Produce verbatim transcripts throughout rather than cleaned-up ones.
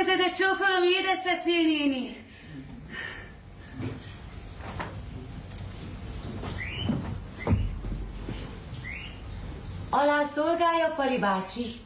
kezedet csókolom, édes Cecil néni. Alá szolgálja, Pali bácsi.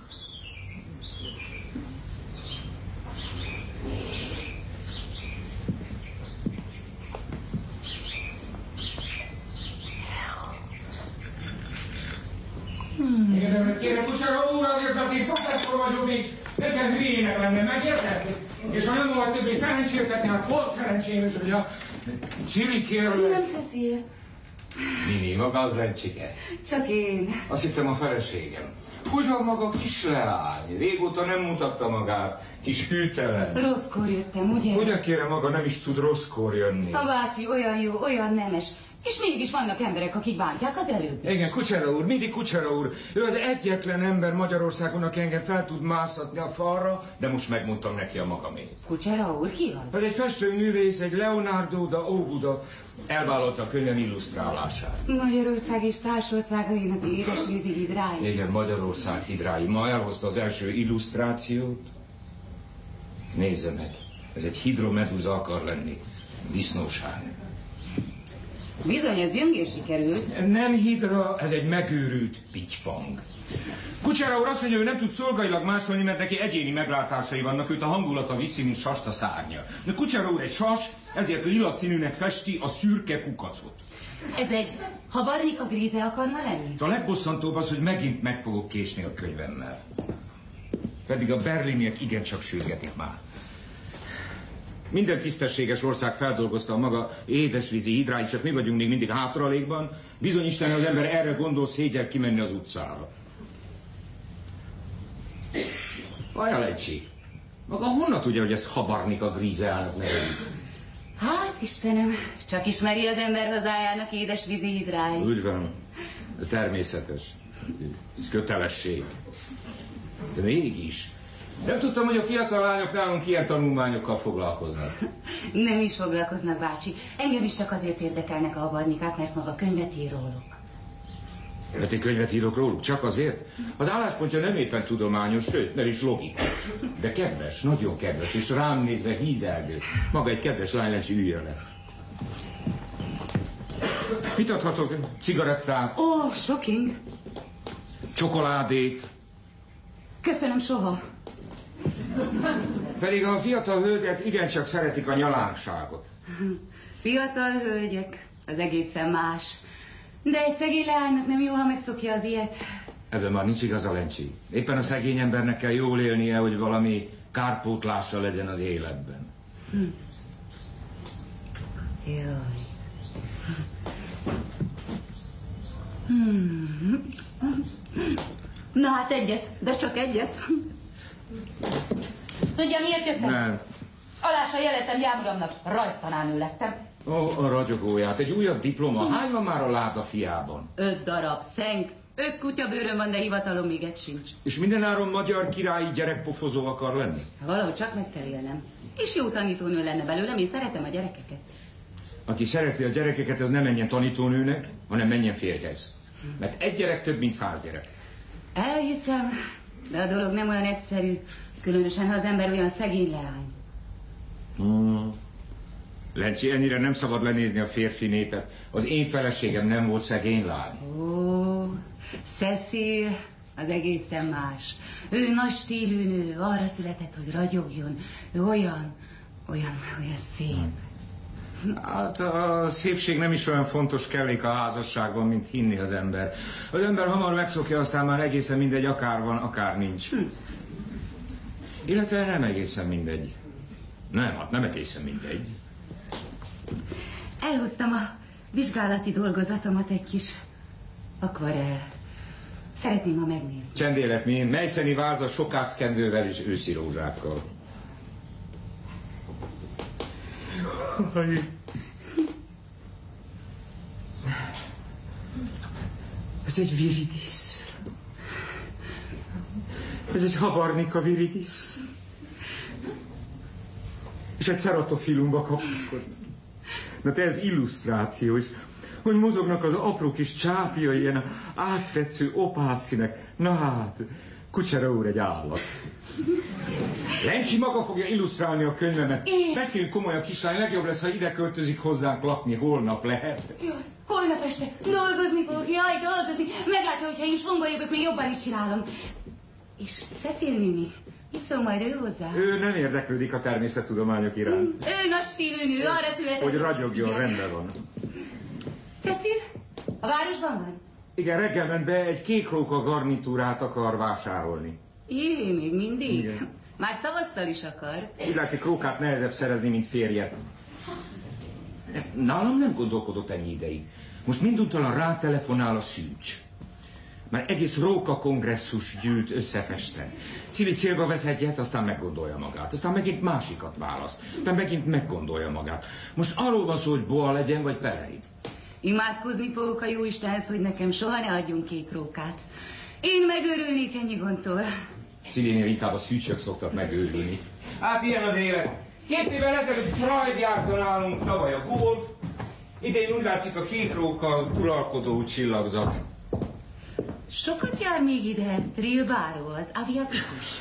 Hmm. Engedem, kérem, Kucsera úr, azért, mert én professzor vagyok, még nekem hülyének lenne, megérted? És ha nem volt többé szerencsétetni, hát volt szerencsém is, hogy a Csili kérlek. Nem Cecil. Nini, maga az Lencsike? Csak én. Azt hittem a feleségem. Hogy van maga kis leány? Régóta nem mutatta magát, kis hűtelen. Rosszkor jöttem, ugye? Hogyan kérem, maga nem is tud rosszkor jönni? A bácsi olyan jó, olyan nemes. És mégis vannak emberek, akik bántják az előbb. Igen, Kucsera úr, mindig Kucsera úr. Ő az egyetlen ember Magyarországon, aki engem fel tud mászatni a falra, de most megmondtam neki a magamét. Kucsera úr, ki az? Az egy festőművész, egy Leonardo da Óbuda. Elvállalta a könyvem illusztrálását. Magyarország és társországainak édesvízi hidrái. Igen, Magyarország hidrái. Ma elhozta az első illusztrációt. Nézze meg, ez egy hidromeduza akar lenni. Disznóság. Bizony, ez gyöngés sikerült. Nem hidra, ez egy megőrült pitypang. Kucsera úr azt mondja, hogy nem tud szolgailag másolni, mert neki egyéni meglátásai vannak, őt a hangulata viszi, mint sasta szárnya. De Kucsera úr egy sas, ezért lila színűnek festi a szürke kukacot. Ez egy habarnika gríze akarna lenni? A legbosszantóbb az, hogy megint meg fogok késni a könyvemmel. Pedig a berliniek igencsak sürgetik már. Minden tisztességes ország feldolgozta a maga édesvízi hidráit, csak mi vagyunk még mindig hátralékban. Bizony Isten, az ember erre gondol, szégyel kimenni az utcára. Vaja Lencsi, maga honnan tudja, hogy ezt habarnika grízeának nevezik? Hát Istenem, csak ismeri az ember hazájának édesvízi hidráit. Úgy van, ez természetes, ez kötelesség. De mégis, nem tudtam, hogy a fiatal lányok nálunk ilyen tanulmányokkal foglalkoznak. Nem is foglalkoznak, bácsi. Engem is csak azért érdekelnek a habarnikák, mert maga könyvet ír róluk. Mert én könyvet írok róluk, csak azért? Az álláspontja nem éppen tudományos, sőt, nem is logikus. De kedves, nagyon kedves, és rám nézve hízelgő. Maga egy kedves lány, Lencsi, üljön le. Mit adhatok? Cigarettát? Ó, oh, shocking. Csokoládét? Köszönöm, soha. Pedig a fiatal hölgyek igencsak szeretik a nyalánkságot. Fiatal hölgyek, az egészen más. De egy szegény leánynak nem jó, ha megszokja az ilyet. Ebben már nincs igaza, Lencsi. Éppen a szegény embernek kell jól élnie, hogy valami kárpótlása legyen az életben. Hm. Jaj. Hmm. Na hát egyet, de csak egyet. Tudja, miért jöttem? Nem. Alásra jelentem jámuramnak, rajztanárnő lettem. Ó, oh, a ragyogóját, egy újabb diploma. Hány van már a láda fiában? Öt darab szenk. Öt kutya bőrön van, de hivatalom még egy sincs. És mindenáron magyar királyi gyerekpofozó akar lenni? Valahogy csak meg kell élnem. És jó tanítónő lenne belőlem, én szeretem a gyerekeket. Aki szereti a gyerekeket, az nem menjen tanítónőnek, hanem menjen férjhez. Mert egy gyerek több, mint száz gyerek. Elhiszem, de a dolog nem olyan egyszerű. Különösen, ha az ember olyan szegény leány. Hmm. Lencsi, ennyire nem szabad lenézni a férfi népet. Az én feleségem nem volt szegény lány. Ó, Cecil, az egészen más. Ő nagy stílű nő, arra született, hogy ragyogjon. Ő olyan, olyan, olyan szép. Hát a szépség nem is olyan fontos kellék a házasságban, mint hinni az ember. Az ember hamar megszokja, aztán már egészen mindegy, akár van, akár nincs. Hm. Illetve nem egészen mindegy. Nem, hát nem egészen mindegy. Elhoztam a vizsgálati dolgozatomat, egy kis akvarell. Szeretném, ha megnézni. Csendélet mi, melyszeni váza sokáckendővel és őszi rózsákkal. Ez egy viridis. Ez egy habarnika viridis. És egy ceratofilumba kapaszkodni. Na te ez illusztráció is. Hogy mozognak az apró kis csápjai ilyen áttetsző opászszínek. Na hát, Kucsera úr egy állat. Lencsi maga fogja illusztrálni a könyvemet. Én... Beszéljünk komolyan, kislány, legjobb lesz, ha ide költözik hozzánk lakni, holnap lehet. Jó, holnap este dolgozni fogok, jaj, dolgozni. Meglátja, hogyha én svongba jövök, még jobban is csinálom. És Cecil néni, mit szól majd ő hozzá? Ő nem érdeklődik a természettudományok iránt. Ő nagy stílű nő, arra született. Hogy ragyogjon, igen. rendben van. Cecil, a városban van? Igen, reggel ment be, egy kék róka garnitúrát akar vásárolni. Jé, még mindig? Igen. Már tavasszal is akar. Úgy látszik, rókát nehezebb szerezni, mint férjet. Nálam nem gondolkodott ennyi ideig. Most minduntalan rátelefonál a Szűcs. Már egész róka kongresszus gyűlt összefesten. Cili célba vesz egyet, aztán meggondolja magát. Aztán megint másikat választ. Aztán megint meggondolja magát. Most arról van szó, hogy boa legyen, vagy peleid. Imádkozni fogok a Jóistenhez, hogy nekem soha ne adjunk kék rókát. Én megőrülnék ennyi gondtól. Cilinél inkább a szűcsök szoktak megőrülni. Hát ilyen az élet. Két évvel ezelőtt Freud járta nálunk, tavaly a golf. Idén úgy látszik a kék róka uralkodó csillagzat. Sokat jár még ide Trilbáró, az aviatikus.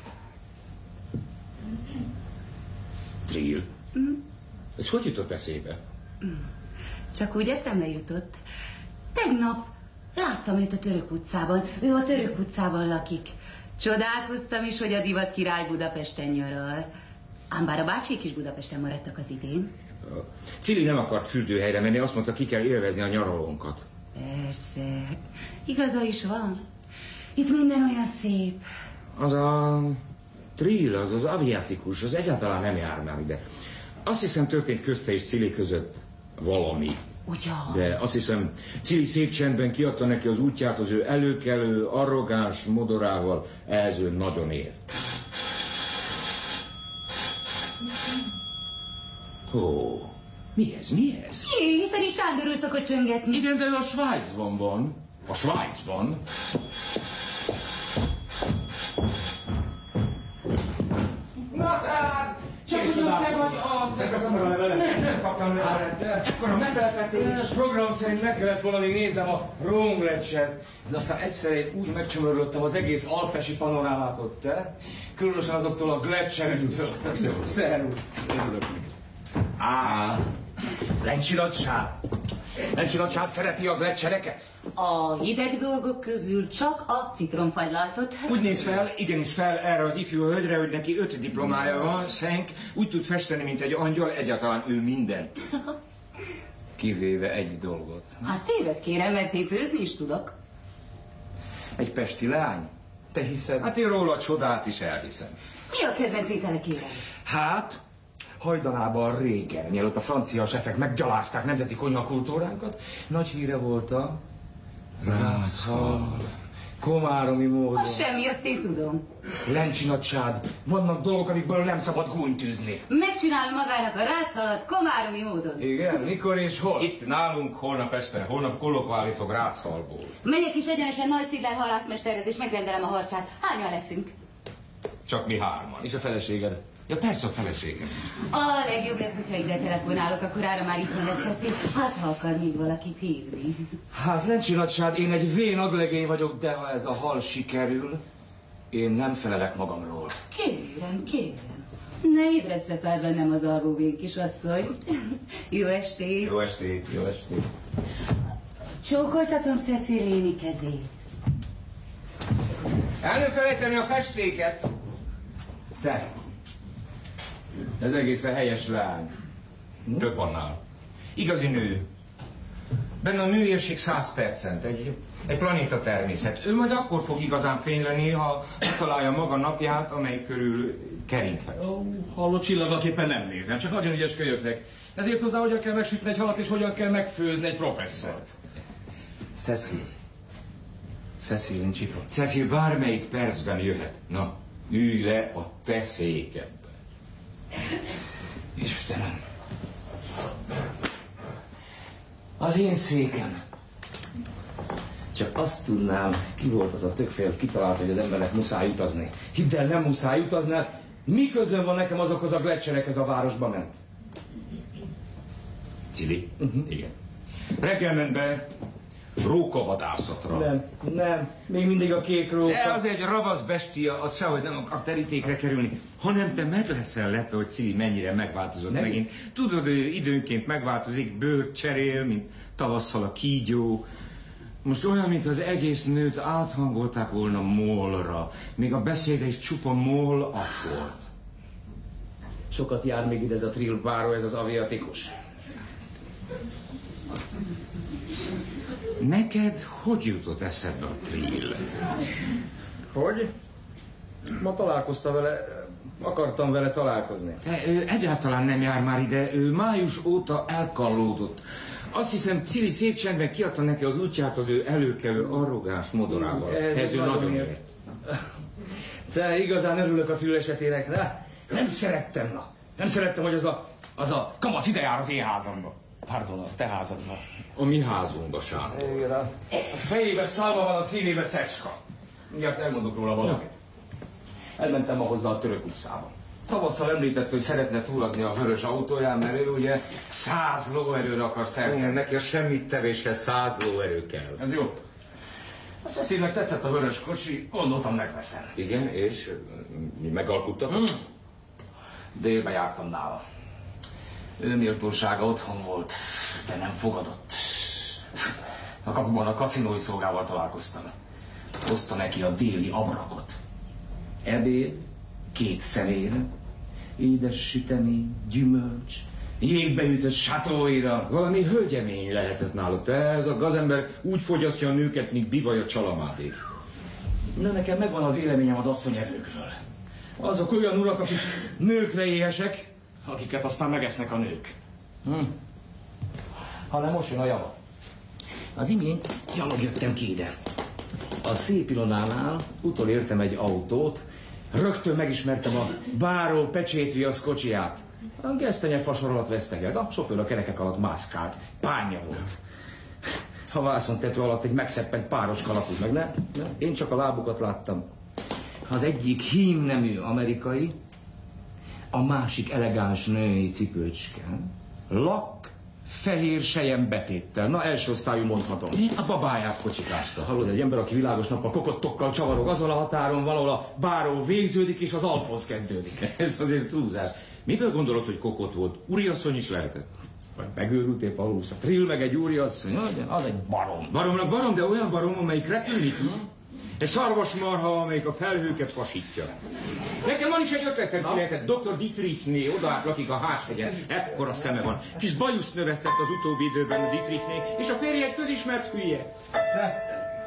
Trill? Mm. Ez hogy jutott eszébe? Mm. Csak úgy eszembe jutott. Tegnap láttam őt a Török utcában. Ő a Török utcában lakik. Csodálkoztam is, hogy a divat király Budapesten nyaral. Ám bár a bácsék is Budapesten maradtak az idén. Cili nem akart fürdőhelyre menni, azt mondta, ki kell élvezni a nyaralónkat. Persze. Igaza is van. Itt minden olyan szép. Az a Trill, az az aviatikus, az egyáltalán nem jár már ide. Azt hiszem, történt közte és Cili között valami. Ugyan? De azt hiszem, Cili szép csendben kiadta neki az útját az ő előkelő, arrogáns modorával, ehhez ő nagyon ért. Ó, mi ez, mi ez? Jé, hiszen itt Sándor úr szokott csöngetni. Igen, de ő a Svájcban van. A Svájcban. Nazár! Csak ugyan te vagy az! Nem, nem kaptam le a rendszer. Ekkora megtelepettés. Program szerint meg kellett volna még nézem a Rómgleccset, de aztán egyszerűen úgy megcsömöröltem az egész alpesi panorámát ott, te? Különösen azoktól a gletszerektől. Szervusz! Örülök. Á, Lencsilatság! Lencsilatság szereti a gletszereket? A hideg dolgok közül csak a citromfagylaltot. Úgy néz fel, igenis fel erre az ifjú hölgyre, hogy neki öt diplomája van, szenk, úgy tud festeni, mint egy angyal, egyáltalán ő minden. Kivéve egy dolgot. Hát téved kérem, mert én főzni is tudok. Egy pesti leány? Te hiszed? Hát én róla csodát is elhiszem. Mi a kedvenc étele, kérem? Hát, hajdanában régen, mielőtt a francia sefek meggyalázták nemzeti konyhakultúránkat, nagy híre volt a ráchal, komáromi módon. Az semmi, azt én tudom. Lencsinacsád, vannak dolgok, amikből nem szabad gúnytűzni. Megcsinálom magának a ráchalat komáromi módon. Igen, mikor és hol? Itt nálunk holnap este, holnap kollokválni fog ráchalból. Megyek is egyenesen Nagy Szidler halászmesterhez, és megrendelem a harcsát. Hányan leszünk? Csak mi hárman. És a feleséged? Ja, persze a feleségem. A legjobb lesz, hogyha ide telefonálok, akkor ára már itt lesz Cecil. Hát, ha akar még valakit hívni. Hát, Lencsinacsád, én egy vén aglegény vagyok, de ha ez a hal sikerül, én nem felelek magamról. Kérem, kérem. Ne ébreszte fel bennem az alvóvén kisasszony. Jó estét. Jó estét, jó estét. Csókoltatom Cecil léni kezét. Előfelejteni a festéket. Te, ez egészen helyes leány. Több annál. Igazi nő. Benne a nőiesség száz percent, egy, egy planéta természet. Ő majd akkor fog igazán fényleni, ha találja maga napját, amely körül keringhet. Ó, hallott csillaglaképpen nem nézem, csak nagyon ügyes kölyöknek. Ezért hozzá hogyan kell megsütni egy halat, és hogyan kell megfőzni egy professzort. Cecil. Cecil nincs itt. Cecil bármelyik percben jöhet. Na, ülj le a te székedbe. Istenem. Az én székem. Csak azt tudnám, ki volt az a tökfél, kitalált, hogy az embernek muszáj utazni. Hidd el, nem muszáj utazni, hát mi közön van nekem azokhoz a gletszerekhez a városba ment? Cili? Uh-huh. Igen. Reggel ment be, rókavadászatra. Nem, nem, még mindig a kék róka. De az egy ravasz bestia, az sehogy nem akar terítékre kerülni. Hanem te meg leszel lepve, hogy Cili mennyire megváltozott nem. megint. Tudod, ő időnként megváltozik, bőrt cserél, mint tavasszal a kígyó. Most olyan, mint az egész nőt áthangolták volna mollra. Még a beszéde is csupa moll akkord. Sokat jár még ide ez a trillpáró, ez az aviatikus. Neked hogy jutott eszedbe a trill? Hogy? Ma találkoztam vele, akartam vele találkozni. De ő egyáltalán nem jár már ide, ő május óta elkallódott. Azt hiszem, Cili szép csendben kiadta neki az útját az ő előkelő arrogáns modorával. Ez, Ez ő nagyon nagyon ért. ért. Te igazán örülök a Trill esetének, ne? Nem szerettem, na. Nem szerettem, hogy az a, az a kamasz ide jár az én házamba. Pardon, a te házadba. A mi házunkba, Sándor. Igen, a fejébe szalva van, a színébe szecska. Mindjárt elmondok róla valamit. Elmentem ma hozzá a Török utcába. Tavasszal említette, hogy szeretne túladni a vörös autóján, mert ő ugye száz lóerőre akar szerkelni. Neki a semmit tevéshez száz lóerő kell. Ez jó. Hát Cecilnek tetszett a vörös kocsi, gondoltam megveszem. Igen, és mi megalkuttak? Hmm. Délbe jártam nála. Ő méltósága otthon volt, de nem fogadott. A kapuban a kaszinói szolgával találkoztam. Hozta neki a déli abrakot. Ebéd, két szelér, édes sütemény, gyümölcs, jégbeütött satóira. Valami hölgyemény lehetett náluk. Te ez a gazember úgy fogyasztja a nőket, mint bivaj a csalamádék. Na, nekem megvan a véleményem az asszonyevőkről. Azok olyan urak, akik nőkre éhesek, akiket aztán megesznek a nők. Hm. Hanem most jön a java. Az imént gyalog jöttem ki ide. A Szép Ilonánál utolértem egy autót, rögtön megismertem a báró pecsétviasz kocsiját. A gesztenye fasorolat vesztegelt, a sofőr a kerekek alatt mászkált, pánya volt. A vászontető alatt egy megszeppent párocska lapult meg, ne? ne? Én csak a lábukat láttam. Az egyik hímnemű amerikai, a másik elegáns női cipőcske, lak, fehér sejem betéttel. Na, első osztályú mondhatom. A babáját kocsikázta. Hallod, egy ember, aki világos nappal kokottokkal csavarog, azon a határon van, ahol a báró végződik és az Alfonsz kezdődik. Ez azért túlzás. Miből gondolod, hogy kokot volt? Úriasszony is lehetett. Vagy megőrült épp Paulus. A Trill meg egy úriasszony, az egy barom. Baromnak barom, de olyan barom, amelyik repülni tud. Egy szarvasmarha, amelyik a felhőket fasítja. Nekem van is egy ötletem, ki lehetett doktor Dietrichné, odaát lakik a Házhegyen. Ekkora szeme van. Kis bajuszt növesztett az utóbbi időben a Dietrichné, és a férje egy közismert hülye. De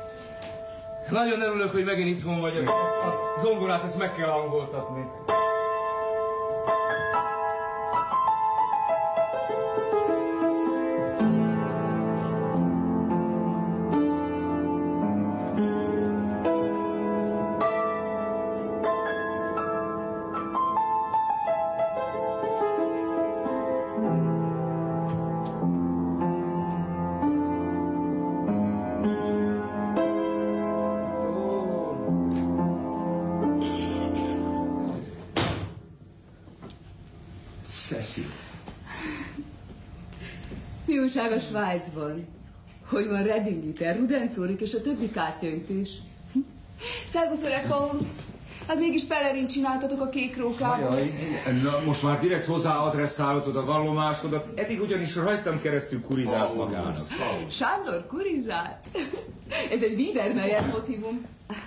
nagyon örülök, hogy megint itthon vagyok. Ezt a zongorát ezt meg kell hangoltatni. Cecil. Mi újság a Svájcban? Hogy van Reddingiter, Rudenszórik és a többi kártyaink is? Szervusz, öreg Paulus! Hát mégis Pellerin csináltatok a kék rókával. Na, most már direkt hozzáadresszálhatod a vallomásodat, eddig ugyanis rajtam keresztül kurizált magának. Sándor kurizált? Ez egy Biedermeier motivum.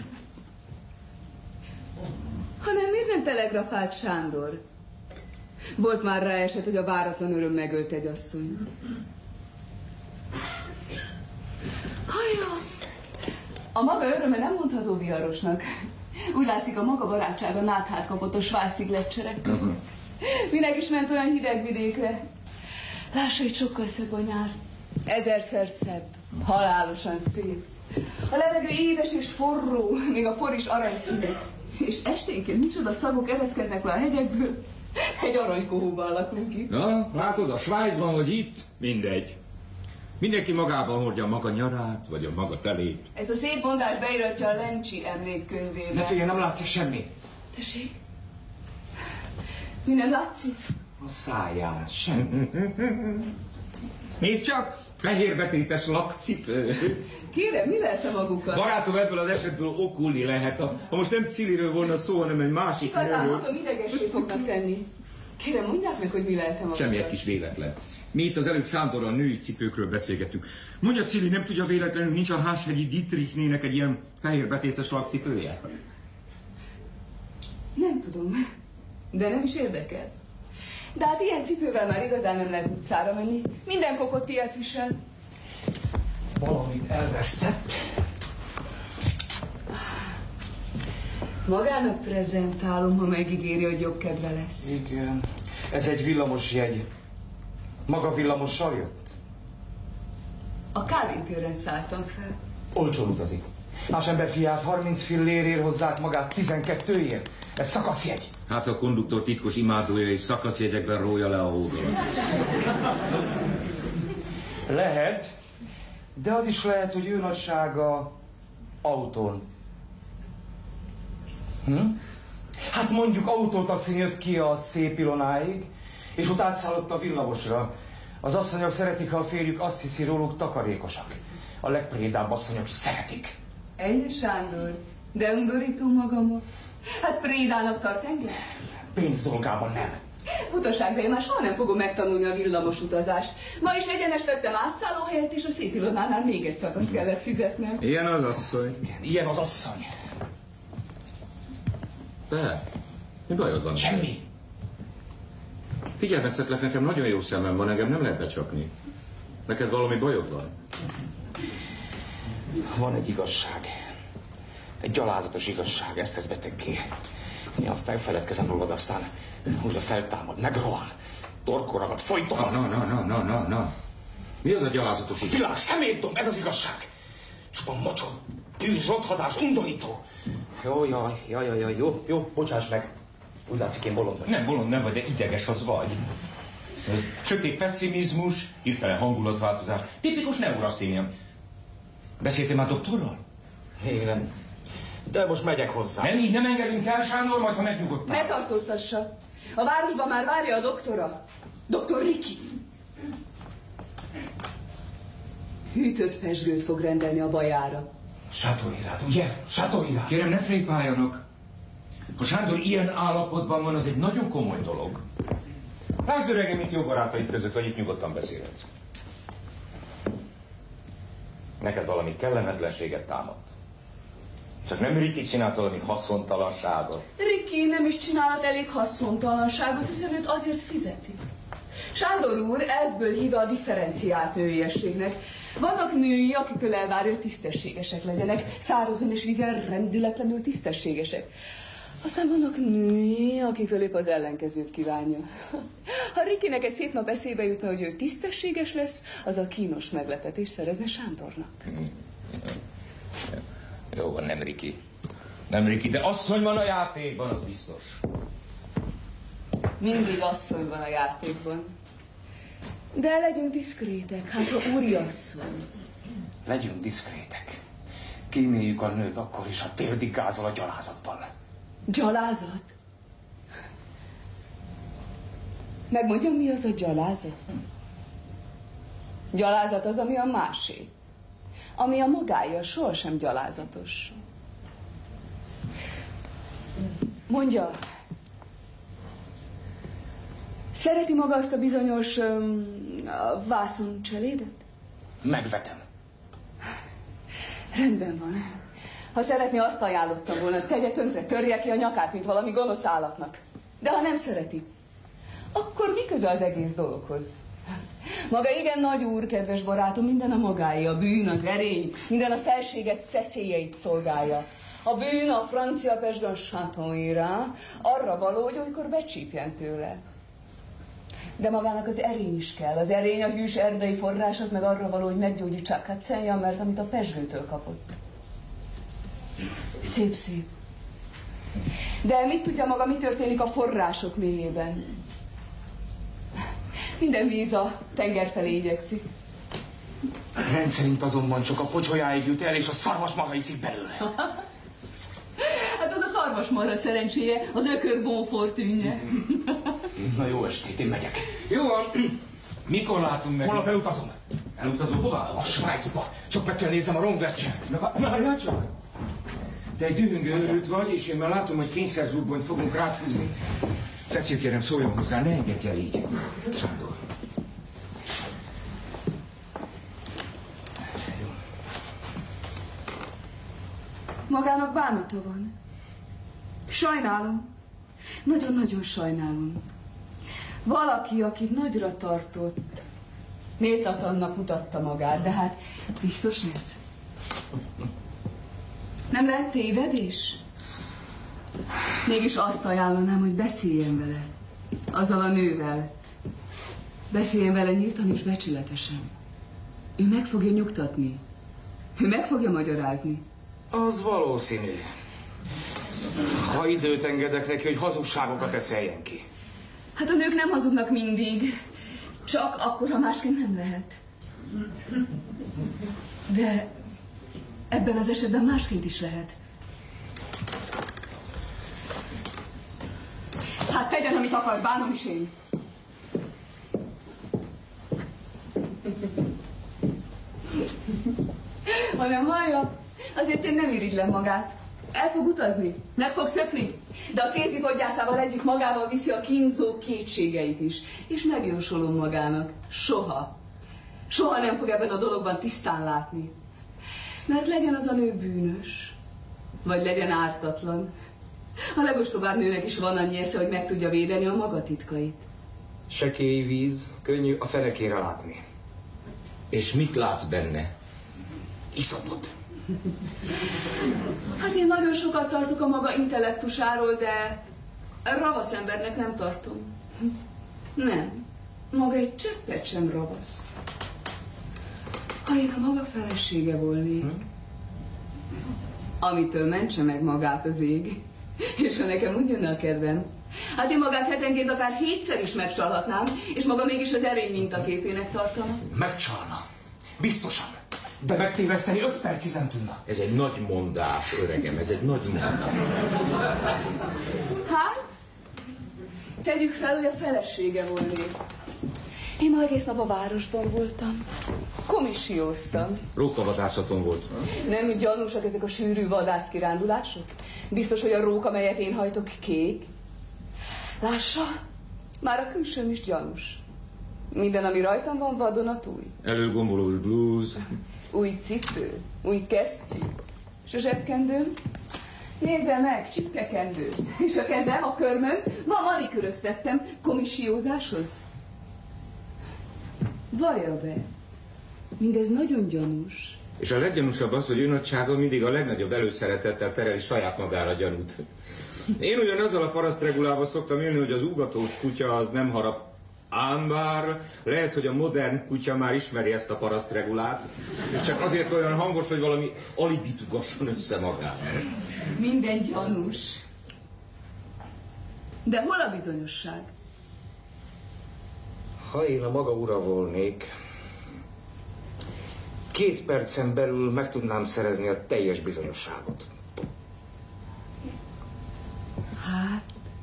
Hanem miért nem telegrafált Sándor? Volt már rá eset, hogy a váratlan öröm megölt egy asszonyt. Hajja! A maga öröme nem mondható viharosnak. Úgy látszik, a maga barátsága náthát kapott a svájci gleccserek között. Minek is ment olyan hideg vidékre? Lássa, itt sokkal szebb a nyár. Ezerszer szebb. Halálosan szép. A levegő édes és forró, még a por is aranyszínű. És esténként micsoda szagok ereszkednek le a hegyekből. Egy aranykohóban lakunk itt. Na, látod, a Svájcban vagy itt? Mindegy. Mindenki magában hordja a maga nyarát, vagy a maga telét. Ezt a szép mondás beiratja a Lencsi emlékkönyvébe. Ne figyelj, nem látszik semmi. Tessék? Mi nem látszik? A száján semmi. Nézd csak, fehérbetétes lakcipő. Kérem, mi lehet a magukat? Barátom, ebből az esetből okulni lehet. Ha most nem Ciliről volna szó, hanem egy másik Igazán nőről. magam idegessé fognak tenni. Kérem, mondják meg, hogy mi lehet a magukat. Semmi egy kis véletlen. Mi itt az előbb Sándorral női cipőkről beszélgettünk. Mondja, Cili, nem tudja véletlenül, nincs a Háshegyi Dietrichnének egy ilyen fehérbetétes lakcipője? Nem tudom, de nem is érdekel. De hát ilyen cipővel már igazán nem lehet utcára menni. Minden kokott ilyet visel. Valamit elvesztett. Magának prezentálom, ha megígéri, hogy jobb kedve lesz. Igen. Ez egy villamos jegy. Maga villamossal jött? A Kálvin téren szálltam fel. Olcsón utazik. Más ember fiát harminc fillérért hozzák, magát tizenkettőért. Ez szakaszjegy. Hát a konduktor titkos imádója és szakaszjegyekben rója le a hódolat. Lehet, de az is lehet, hogy ő nagysága autón. Hm? Hát mondjuk autótaxin jött ki a Szép Ilonáig, és ott átszállott a villamosra. Az asszonyok szeretik, ha a férjük azt hiszi róluk takarékosak. A legprédább asszonyok szeretik. Ennyi, Sándor? De undorító magamot. Hát prédának tart engem? Pénz dolgában nem. Utaság, de én már soha nem fogom megtanulni a villamos utazást. Ma is egyenes vettem átszállóhelyet, és a Szép Ilonánál még egy szakaszt kellett fizetnem. Ilyen az asszony. Igen, ilyen az asszony. De, mi bajod van? Semmi. Figyelmeztetlek, nekem nagyon jó szemem van, engem nem lehet becsapni. Neked valami bajod van? Van egy igazság. Egy gyalázatos igazság, ezt tesz beteggé. Néha felfeledkezem rólad, aztán újra feltámad, megrohan. Torkon ragad, folytogat. Na, na, na, na, na, na. Mi az a gyalázatos igazság? Világ szemétdom, ez az igazság. Csupa mocsor, tűz, rothadás, undorító. Jó, jaj, jaj, jaj, jaj, jó, jó, bocsáss meg. Úgy látszik, én bolond vagy. Nem, bolond nem vagy, de ideges az vagy. Sötét pessimizmus, hirtelen hangulatváltozás. Tipikus neuraszténia. Beszéltél már doktorral? Még nem. De most megyek hozzá. Nem, így nem engedünk el, Sándor, majd ha megnyugodtál. Ne tartóztassa. A városban már várja a doktora. Doktor Riki. Hűtött pezsgőt fog rendelni a bajára. Sátorírát, ugye? Sátorírát. Kérem, ne tréfáljanak. Ha Sándor ilyen állapotban van, az egy nagyon komoly dolog. Lásd, öregem, itt jó barátaid között, hogy itt nyugodtan beszélhetsz. Neked valami kellemetlenséget támadt. Csak nem Riki csinált valami haszontalanságot. Riki nem is csinálhat elég haszontalanságot, hiszen őt azért fizeti. Sándor úr elfből hívja a differenciált nőiességnek. Vannak női, akiktől elvárja, hogy tisztességesek legyenek, szárazon és vízen rendületlenül tisztességesek. Aztán vannak női, akiktől épp az ellenkezőt kívánja. Ha Rikinek egy szép nap eszébe jutna, hogy ő tisztességes lesz, az a kínos meglepetés szerezne Sándornak. Jó van, nem Riki. Nem Riki, de asszony van a játékban, az biztos. Mindig asszony van a játékban. De legyünk diszkrétek, hát ha úri asszony. Legyünk diszkrétek. Kíméljük a nőt akkor is, ha térdig gázol a gyalázatban. Gyalázat? Megmondjam, mi az a gyalázat? Gyalázat az, ami a másé. Ami a magája, sohasem gyalázatos. Mondja, szereti maga azt a bizonyos um, vászoncselédet? Megvetem. Rendben van. Ha szeretné, azt ajánlottam volna, tegye tönkre, törje ki a nyakát, mint valami gonosz állatnak. De ha nem szereti, akkor mi köze az egész dologhoz? Maga igen nagy úr, kedves barátom, minden a magáé, a bűn, az erény, minden a felséget szeszélyeit szolgálja. A bűn, a francia pezsgő, a chatonira, arra való, hogy olykor becsípjen tőle. De magának az erény is kell. Az erény, a hűs erdei forrás, az meg arra való, hogy meggyógyítsák Katzenja, mert amit a pezsgőtől kapott. Szép-szép. De mit tudja maga, mi történik a források mélyében? Minden víz a tenger felé igyekszik. Rendszerint azonban csak a pocsolyáig jut el, és a szarvasmarha iszik belőle. Hát az a szarvasmarha szerencséje, az ökör bonfortűnje. Na jó estét, én megyek. Jó van. Mikor látunk meg? Holnap elutazom. Elutazom tovább? A Svájcba. Csak meg kell nézem a Rongletset. Na, várjál csak! Te egy dühöngő őrült vagy, és én már látom, hogy kényszerzúbbonyt fogunk rád húzni. Cecil, kérem, szóljon hozzá, ne engedj el így. Sándor. Magának bánata van. Sajnálom. Nagyon-nagyon sajnálom. Valaki, akit nagyra tartott, méltatlannak mutatta magát, de hát biztos ez. Nem lehet tévedés? Mégis azt ajánlanám, hogy beszéljen vele. Azzal a nővel. Beszéljen vele nyíltan és becsületesen. Ő meg fogja nyugtatni. Ő meg fogja magyarázni. Az valószínű. Ha időt engedek neki, hogy hazugságokat eszeljen ki. Hát a nők nem hazudnak mindig. Csak akkor, ha másként nem lehet. De ebben az esetben másként is lehet. Hát tegyen, amit akar, bánom is én. Hanem hallja, azért én nem irigylem magát. El fog utazni, meg fog szökni, de a kézikodgyászával együtt magával viszi a kínzó kétségeit is. És megjósolom magának, soha, soha nem fog ebben a dologban tisztán látni. Mert legyen az a nő bűnös, vagy legyen ártatlan. A legostobább nőnek is van annyi esze, hogy meg tudja védeni a maga titkait. Sekély víz, könnyű a fenekére látni. És mit látsz benne? Iszapot. Hát én nagyon sokat tartok a maga intellektusáról, de ravasz embernek nem tartom. Nem, maga egy cseppet sem ravasz. Ha én a maga felesége volnék, amitől mentse meg magát az ég, és ha nekem úgy jönne a kedvem, hát én magát hetenként akár hétszer is megcsalhatnám, és maga mégis az erény mintaképének tartana. Megcsalna. Biztosan. De megtéveszteni öt percig nem tudna. Ez egy nagy mondás, öregem, ez egy nagy mondás. Hát, tegyük fel, hogy a felesége volnék. Én ma egész nap a városban voltam. Komissióztam. Rókavadászaton volt. Nem gyanúsak ezek a sűrű vadászkirándulások? Biztos, hogy a rók, amelyet én hajtok, kék? Lássa, már a külsőm is gyanús. Minden, ami rajtam van, vadonatúj. Előgombolós blúz. Új cipő, új kesztyű. És a zsebkendőm? Nézze meg, csipkekendő. És a kezem, a körmöm, ma maniküröztettem komissiózáshoz. Vallja be, mindez nagyon gyanús. És a leggyanúsabb az, hogy ő nagysága mindig a legnagyobb előszeretettel tereli saját magára gyanút. Én ugyan azzal a parasztregulával szoktam élni, hogy az ugatós kutya az nem harap. Ám bár lehet, hogy a modern kutya már ismeri ezt a parasztregulát, és csak azért olyan hangos, hogy valami alibit ugasson össze magát. Minden gyanús. De hol a bizonyosság? Ha én a maga ura volnék, két percen belül meg tudnám szerezni a teljes bizonyosságot. Hát...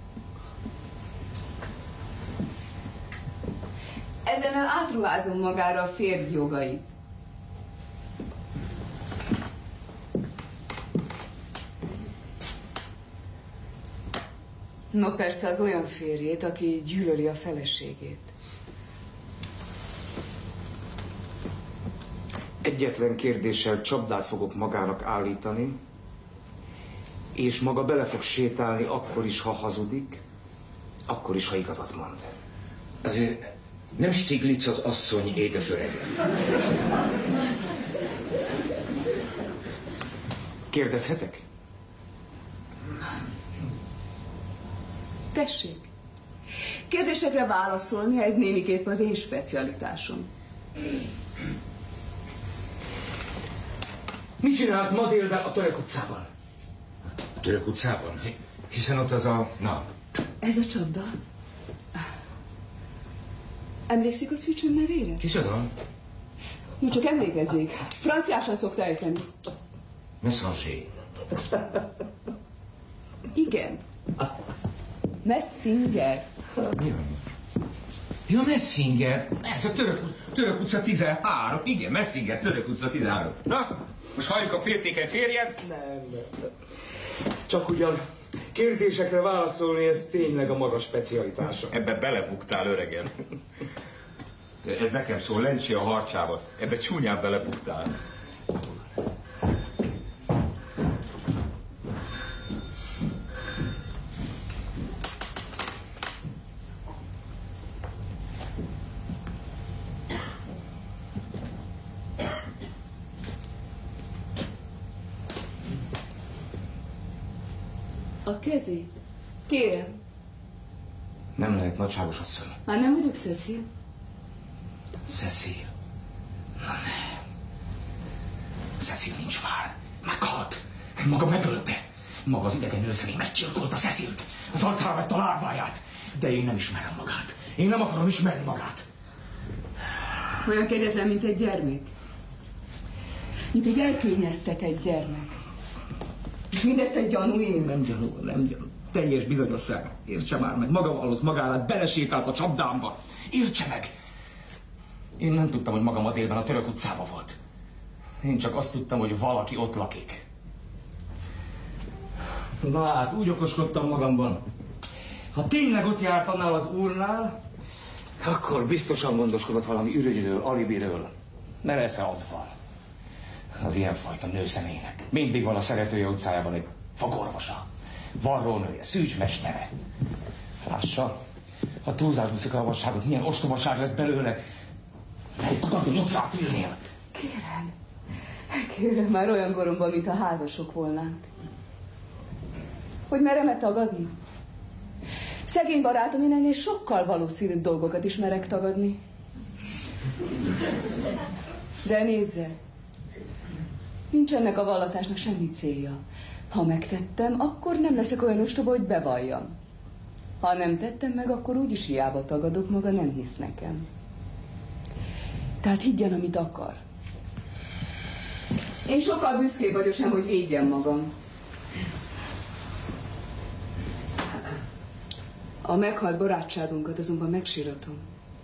Ezennel átruházom magára a férj jogait. No persze az olyan férjét, aki gyűlöli a feleségét. Egyetlen kérdéssel csapdát fogok magának állítani, és maga bele fog sétálni akkor is, ha hazudik, akkor is, ha igazat mond. Azért nem Stiglitz az asszony, édes öregem. Kérdezhetek? Tessék. Kérdésekre válaszolni, ez némiképp az én specialitásom. Mit csinált ma délben a Török utcában? A Török utcában? Hiszen ott az a... Na. Ez a csapda. Emlékszik a szűcsön nevére? Kicsoda? Mi csak emlékezzék. Franciásan szokta ejteni. Messager. Igen. Messinger. Mi van? Ja, Messinger. Ez a Török, Török utca tizenhárom. Igen, Messinger, Török utca tizenhárom. Na, most halljuk a féltékeny férjed? Nem, nem. Csak ugyan kérdésekre válaszolni, ez tényleg a maga specialitása. Ebbe belebuktál, öregem. Ez nekem szól, Lencsi a harcsába. Ebbe csúnyán belebuktál. A kezét? Kérem. Nem lehet, nagyságos asszony. Már nem vagyok Cecil? Cecil. Na nem. Cecil nincs már. Meghalt. Maga megölte. Maga az idegen nőszemély meggyilkolta Cecilt. Az arcára vett a lárváját. De én nem ismerem magát. Én nem akarom ismerni magát. Olyan kegyetlen, mint egy gyermek. Mint egy elkényeztetett gyermek. És mindezt egy gyanú én. Nem gyanú, nem gyanú. Teljes bizonyosság. Értse már meg, maga vallott magánát, belesétált a csapdámba. Értse meg! Én nem tudtam, hogy magam a délben a Török utcában volt. Én csak azt tudtam, hogy valaki ott lakik. Na hát, úgy okoskodtam magamban. Ha tényleg ott járt annál az úrnál, akkor biztosan gondoskodott valami ürügyről, alibiről. Ne lesz-e az van? Az ilyenfajta nőszemélynek. Mindig van a Szeretője utcájában egy fogorvosa, varrónője, szűcsmestere. Lássa, ha túlzásba viszik a ravasságot, milyen ostobaság lesz belőle. Egy tagadó utcát ülnél. Kérem. Kérem, már olyan goromban, mint a házasok volnánk. Hogy merem-e tagadni? Szegény barátom, én ennél sokkal valószínűbb dolgokat is merek tagadni. De nézze, nincs ennek a vallatásnak semmi célja. Ha megtettem, akkor nem leszek olyan ostoba, hogy bevalljam. Ha nem tettem meg, akkor úgyis hiába tagadok, maga nem hisz nekem. Tehát higgyen, amit akar. Én sokkal büszkébb vagyok sem, hogy védjem magam. A meghalt barátságunkat azonban megsiratom.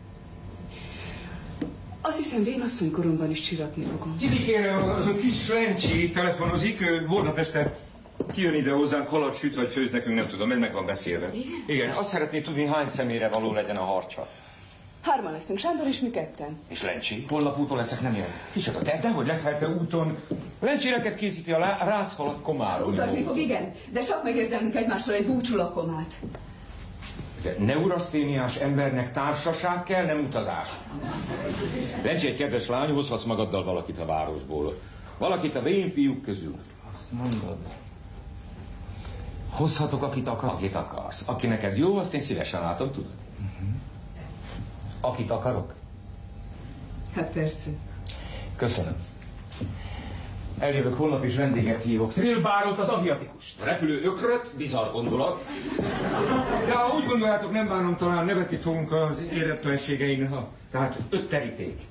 Azt hiszem, vénasszony koromban is siratni fogom. Csibikére, az a kis Lencsi telefonozik, holnap este kijön ide hozzánk, halat süt vagy főz nekünk, nem tudom, ez meg van beszélve. Igen? Igen, azt szeretné tudni, hány személyre való legyen a harcsa. Hárman leszünk, Sándor és mi ketten. És Lencsi? Holnap úton leszek, nem jön. Kicsoda, te, dehogy leszek úton. Lencséreket készíti a lá- rácfalat komáról. Utazni fog, igen, de csak megérdemlünk egymástól egy búcsulakomát. Neuraszténiás embernek társaság kell, nem utazás. Lencsi, egy kedves lány, hozhatsz magaddal valakit a városból. Valakit a vén fiúk közül. Azt mondod. Hozhatok, akit akarsz? Akit akarsz. Aki neked jó, azt én szívesen látom, tudod? Uh-huh. Akit akarok? Hát persze. Köszönöm. Eljövök holnap is vendéget hívok. Trillbárot, az aviatikust. Repülő ökröt, bizarr gondolat. Ja, úgy gondoljátok, nem bánom, talán nevetni fogunk az éretlenségein, ha... Tehát öt teríték.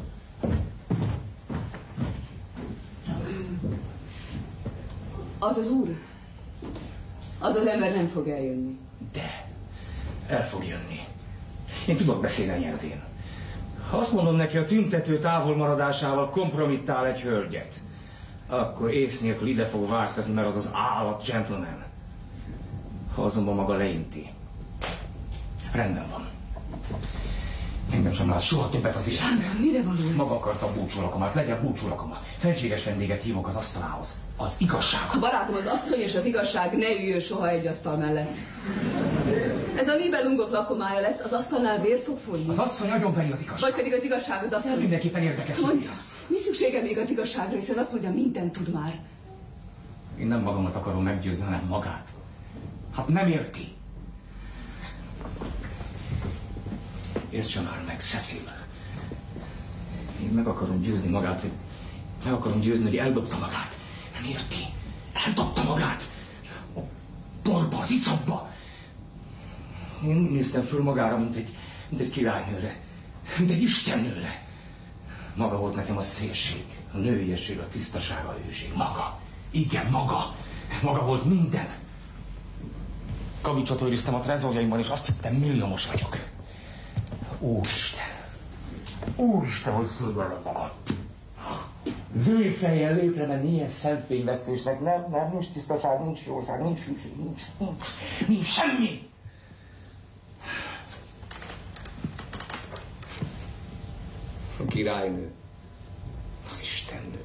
Az az úr, az az ember nem fog eljönni. De, el fog jönni. Én tudok beszélni a nyelvén. Ha azt mondom neki, a tüntető távolmaradásával kompromittál egy hölgyet, akkor ész nélkül ide fog vártatni, mert az az állat gentleman. Ha azonban maga leinti. Rendben van. Engem sem lát soha többet az életben. Sándor, mire való ez? Maga akarta búcsúlakomat, legyen búcsúlakomat. Fenséges vendéget hívok az asztalához. Az igazság. A barátom, az asszony és az igazság, ne üljön soha egy asztal mellett. Ez a Nibelungok lakomája lesz, az asztalnál vér fog folyni. Az asszony agyonveri az igazság. Vagy pedig az igazság az asszony. Mindenképpen érdekes, hogy Mondja, az. mi szüksége még az igazságra, hiszen azt mondja, mindent tud már. Én nem magamat akarom meggyőzni, hanem magát. Hát nem érti. Értse már meg, Cecil. Én meg akarom győzni magát, hogy... Meg akarom győzni, hogy eldobta magát. Nem érti? Eldobta magát. A borba, az iszapba. Én úgy néztem föl magára, mint egy, mint egy királynőre. Mint egy istennőre. Maga volt nekem a szépség, a nőiesség, a tisztaság, a hőség. Maga. Igen, maga. Maga volt minden. Kavicsot őriztem a trezorjaimban, és azt hittem, milliómos vagyok. Úristen! Úristen, hogy szóljanak magad! Vőfejjel lépre menni ilyen szemfényvesztésnek, nem, nem, nincs tisztaság, nincs jóság, nincs hűség, nincs, nincs, nincs semmi! A királynő, az istennő.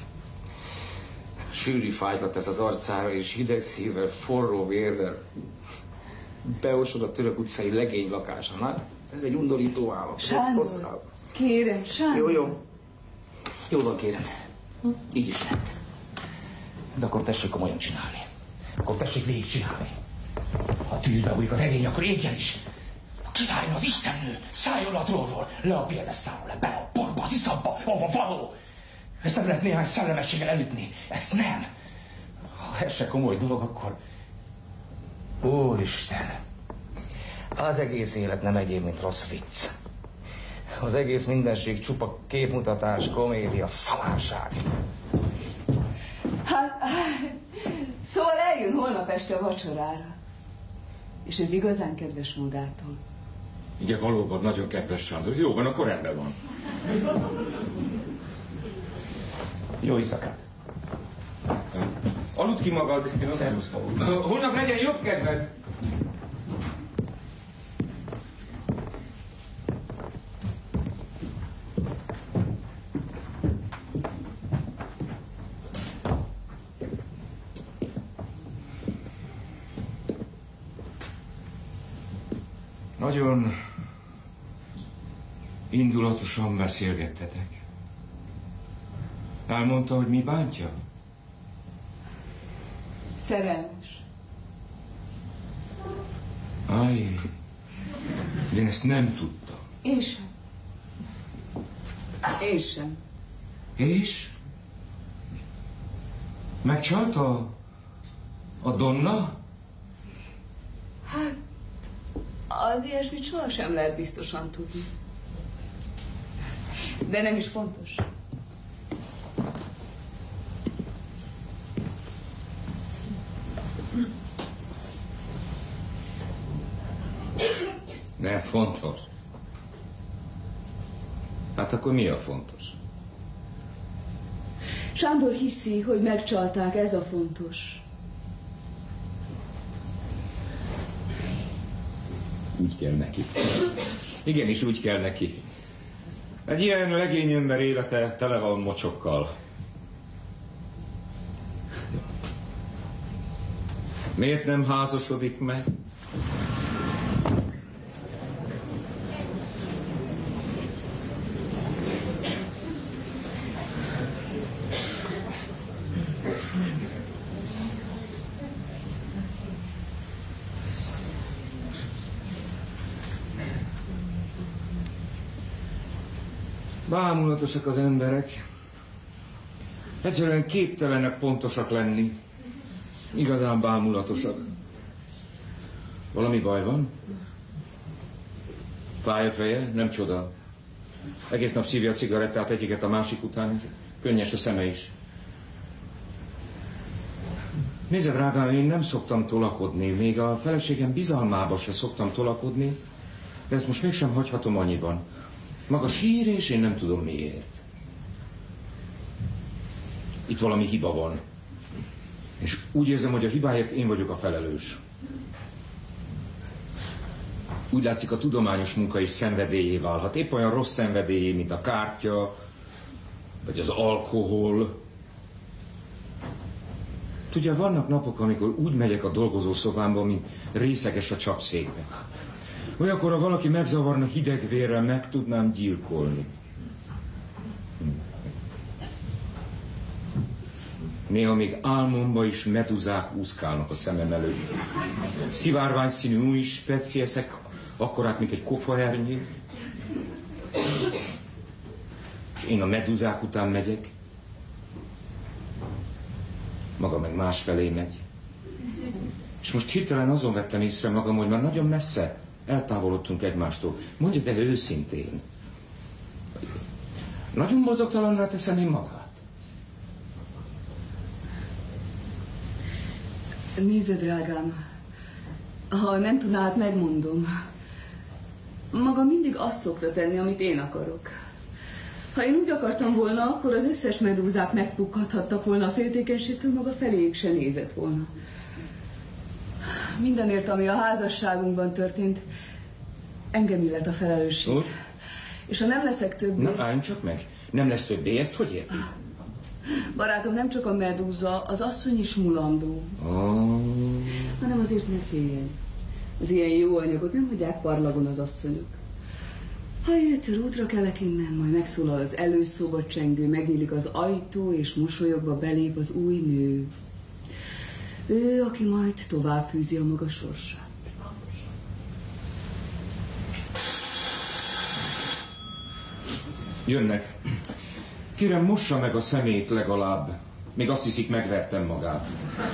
Sűrű fájtlat ez az arcára, és hideg szívvel, forró vérrel beosod a Török utcai legény lakása. Hát, ez egy undorító állam. Sándor, kérem, Sándor. Jó, jó. Jó van, kérem. Így is lett. De akkor tessék komolyan csinálni. Akkor tessék végig csinálni. Ha tűzbe bújik az egény, akkor égjen is. Kizárjon az istennő, szálljon le a trónról, le a piedesztáról, le bele a porba, az iszapba, ahova való. Ezt nem lehet néhány szellemességgel elütni. Ezt nem. Ha ez se komoly dolog, akkor... Úristen! Az egész élet nem egyéb, mint rossz vicc. Az egész mindenség csupa képmutatás, komédia, szamárság. Hát, szóval eljön holnap este vacsorára. És ez igazán kedves magától. Igen, valóban nagyon kedves, Sándor. Jó van, akkor rendben van. Jó éjszakát. Aludd ki magad. Szervusz, Paul. Holnap legyen jobb kedved. Nagyon indulatosan beszélgettetek. Elmondta, hogy mi bántja? Szerelmes. Aj, én ezt nem tudtam. Én sem. Én sem. És? Megcsalta a Donna? Hát, az ilyesmit sohasem lehet biztosan tudni. De nem is fontos. Nem fontos. Hát akkor mi a fontos? Sándor hiszi, hogy megcsalták, ez a fontos. Úgy kell neki. Igenis, úgy kell neki. Egy ilyen legényember élete tele van mocsokkal. Miért nem házasodik meg? Bámulatosak az emberek. Egyszerűen képtelenek pontosak lenni. Igazán bámulatosak. Valami baj van? Fáj a feje? Nem csoda. Egész nap szívja a cigarettát egyiket a másik után. Könnyes a szeme is. Nézd, drágám, én nem szoktam tolakodni. Még a feleségem bizalmába se szoktam tolakodni. De ezt most mégsem hagyhatom annyiban. Maga sír, és én nem tudom miért. Itt valami hiba van. És úgy érzem, hogy a hibáért én vagyok a felelős. Úgy látszik, a tudományos munka is szenvedélyé válhat. Épp olyan rossz szenvedélyé, mint a kártya, vagy az alkohol. Tudja, vannak napok, amikor úgy megyek a dolgozószobámba, mint részeges a csapszékbe. Olyankor, ha valaki megzavarna hideg vérrel, meg tudnám gyilkolni. Néha még álmomba is meduzák úszkálnak a szemem előtt. Szivárványszínű új specieszek, akkorát, mint egy kofahernyé. És én a meduzák után megyek. Maga meg másfelé megy. És most hirtelen azon vettem észre magam, hogy már nagyon messze eltávolodtunk egymástól. Mondja, de őszintén. Nagyon boldogtalanná teszem én magát? Nézd, drágám, ha nem tudnád, megmondom. Maga mindig azt szokta tenni, amit én akarok. Ha én úgy akartam volna, akkor az összes medúzák megpukkadhattak volna a féltékenységtől, maga feléjük se nézett volna. Mindenért, ami a házasságunkban történt, engem illet a felelősség. Úgy? És ha nem leszek többé... Na, állj csak meg. Nem lesz többé, ezt hogy érti? Barátom, nem csak a medúza, az asszony is mulandó. Oh. Hanem azért ne féljen. Az ilyen jó anyagot nem hagyják parlagon az asszonyok. Ha én egyszer útra kelek innen, majd megszólal az előszoba csengő, megnyílik az ajtó, és mosolyogva belép az új nő. Ő, aki majd tovább fűzi a maga sorsát. Jönnek. Kérem, mossa meg a szemét legalább. Még azt hiszik, megvertem magát.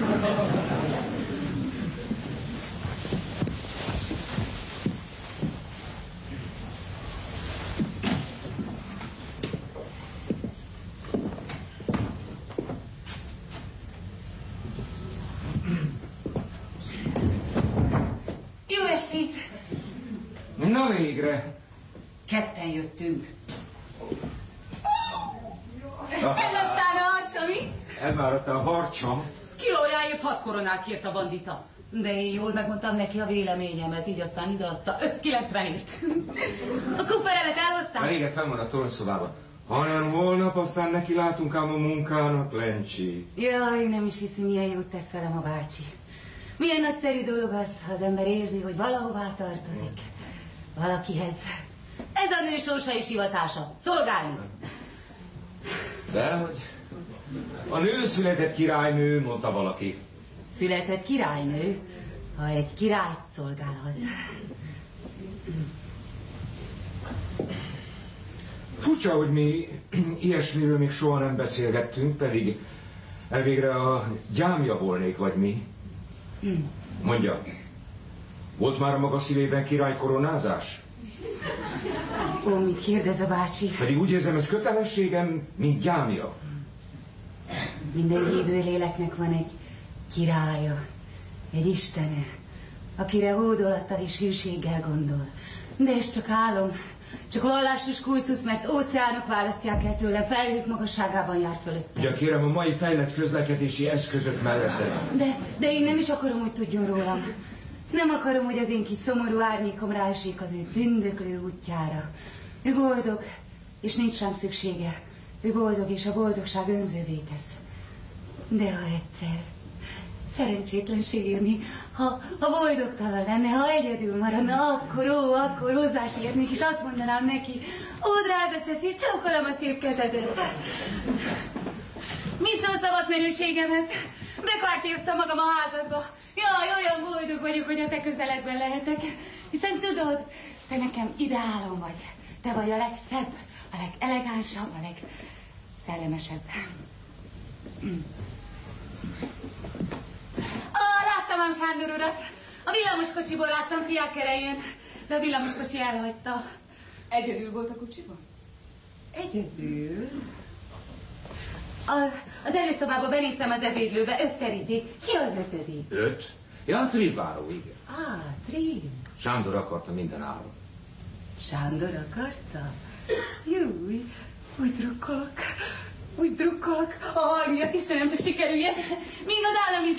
Jó estét! Na végre! Ketten jöttünk. Ez aztán a harcsa, mi? Ez már aztán a harcsa. Kilójáért hat koronát kért a bandita. De én jól megmondtam neki a véleményemet, így aztán ideadta öt kilencvenért. A kuperemet elhoztál? Már réget fenn van a toronyszobában. Hanem holnap aztán neki látunk ám a munkának, Lencsi. Jaj, nem is hiszi, milyen jót tesz velem a bácsi. Milyen nagyszerű dolog az, ha az ember érzi, hogy valahová tartozik. Valakihez. Ez a nő sorsa és hivatása. Szolgálni. Dehogy. A nő született királynő, mondta valaki. Született királynő, ha egy királyt szolgálhat. Furcsa, hogy mi ilyesmiről még soha nem beszélgettünk, pedig elvégre a gyámja volnék, vagy mi. Mondja, volt már a maga szívében királykoronázás? Ó, mit kérdez a bácsi? Pedig úgy érzem, ez kötelességem, mint gyámja. Minden hívő léleknek van egy királya, egy istene, akire hódolattal és hűséggel gondol. De ez csak álom, csak vallásos kultusz, mert óceánok választják el tőle, felhők magasságában jár fölöttem. Ugye kérem, a mai fejlett közlekedési eszközök mellett ez. De, de én nem is akarom, hogy tudjon rólam. Nem akarom, hogy az én kis szomorú árnyékom ráesik az ő tündöklő útjára. Ő boldog, és nincs rám szüksége. Ő boldog, és a boldogság önzővé tesz. De ha egyszer szerencsétlenség érni, ha, ha boldogtalan lenne, ha egyedül maradna, akkor ó, akkor hozzásérnék, és azt mondanám neki, ó, drága Cecil, csókolom a szép kezedet. Mit szólsz a vadmenőségemhez? Bekvártyoztam magam a házadba. Jaj, olyan boldog vagyok, hogy a te közeledben lehetek. Hiszen tudod, te nekem ideálom vagy. Te vagy a legszebb, a legelegánsabb, a legszellemesebb. Ah, láttam ám Sándor urat. A villamoskocsiból láttam fiák erején, de a villamoskocsi elhagyta. Egyedül volt a kocsiban? Egyedül? A, az előszobába benéztem az ebédlőbe, öt teríték. Ki az ötödik? Öt? Ja, Tribáró, igen. Ah, Trib. Sándor akarta minden áron. Sándor akarta? Júj, úgy drukkolok, úgy drukkolok. A hal miatt Istenem, csak sikerüljen. Míg az állam is